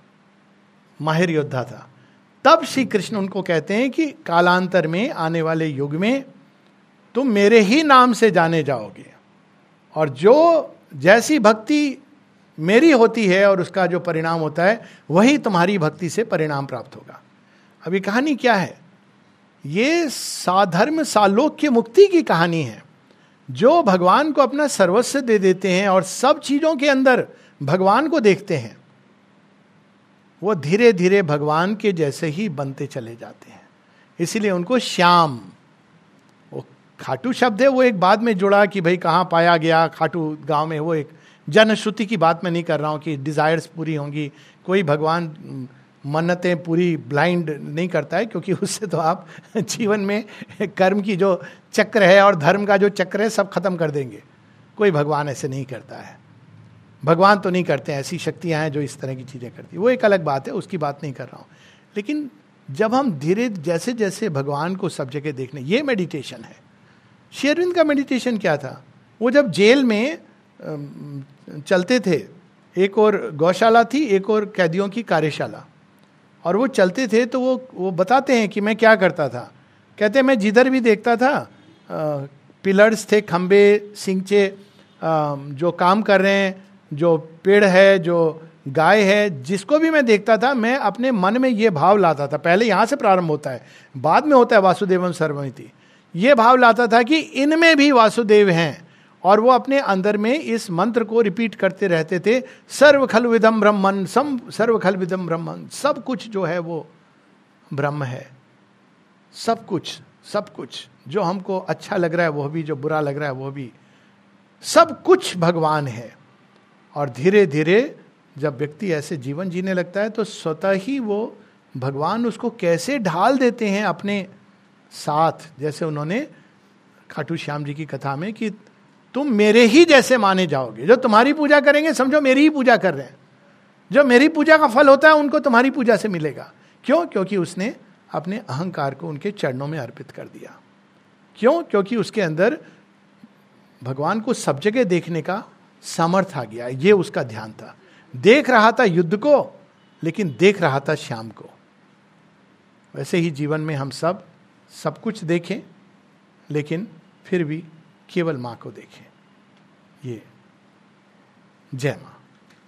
माहिर योद्धा था। तब श्री कृष्ण उनको कहते हैं कि कालांतर में, आने वाले युग में तुम मेरे ही नाम से जाने जाओगे, और जो जैसी भक्ति मेरी होती है और उसका जो परिणाम होता है वही तुम्हारी भक्ति से परिणाम प्राप्त होगा। अभी कहानी क्या है, ये साधर्म सालोक्य मुक्ति की कहानी है। जो भगवान को अपना सर्वस्व दे देते हैं और सब चीजों के अंदर भगवान को देखते हैं, वो धीरे धीरे भगवान के जैसे ही बनते चले जाते हैं। इसीलिए उनको श्याम, वो खाटू शब्द है, वो एक बाद में जुड़ा कि भाई कहाँ पाया गया खाटू गांव में, वो एक जनश्रुति की बात मैं नहीं कर रहा हूं कि डिजायर्स पूरी होंगी। कोई भगवान मन्नतें पूरी ब्लाइंड नहीं करता है, क्योंकि उससे तो आप जीवन में कर्म की जो चक्र है और धर्म का जो चक्र है सब खत्म कर देंगे। कोई भगवान ऐसे नहीं करता है, भगवान तो नहीं करते हैं, ऐसी शक्तियां हैं जो इस तरह की चीजें करती है, वो एक अलग बात है, उसकी बात नहीं कर रहा हूं। लेकिन जब हम धीरे जैसे जैसे भगवान को सब जगह देखने, ये मेडिटेशन है। श्री अरविंद का मेडिटेशन क्या था, वो जब जेल में चलते थे, एक और गौशाला थी, एक और कैदियों की कार्यशाला, और वो चलते थे तो वो वो बताते हैं कि मैं क्या करता था। कहते हैं मैं जिधर भी देखता था पिलर्स थे, खंबे, सिंचे, जो काम कर रहे हैं, जो पेड़ है, जो गाय है, जिसको भी मैं देखता था मैं अपने मन में ये भाव लाता था। पहले यहाँ से प्रारंभ होता है, बाद में होता है वासुदेवम सर्वमिति। ये भाव लाता था कि इनमें भी वासुदेव हैं, और वो अपने अंदर में इस मंत्र को रिपीट करते रहते थे, सर्व खल विदम ब्रह्मन, सम सर्व खल विदम ब्रह्मन, सब कुछ जो है वो ब्रह्म है। सब कुछ, सब कुछ जो हमको अच्छा लग रहा है वो भी, जो बुरा लग रहा है वो भी, सब कुछ भगवान है। और धीरे धीरे जब व्यक्ति ऐसे जीवन जीने लगता है तो स्वतः ही वो भगवान उसको कैसे ढाल देते हैं अपने साथ। जैसे उन्होंने खाटू श्याम जी की कथा में कि तुम मेरे ही जैसे माने जाओगे, जो तुम्हारी पूजा करेंगे समझो मेरी ही पूजा कर रहे हैं, जो मेरी पूजा का फल होता है उनको तुम्हारी पूजा से मिलेगा। क्यों? क्योंकि उसने अपने अहंकार को उनके चरणों में अर्पित कर दिया। क्यों? क्योंकि उसके अंदर भगवान को सब जगह देखने का सामर्थ्य आ गया। ये उसका ध्यान था, देख रहा था युद्ध को लेकिन देख रहा था श्याम को। वैसे ही जीवन में हम सब सब कुछ देखें लेकिन फिर भी केवल मां को देखें। ये जय मां।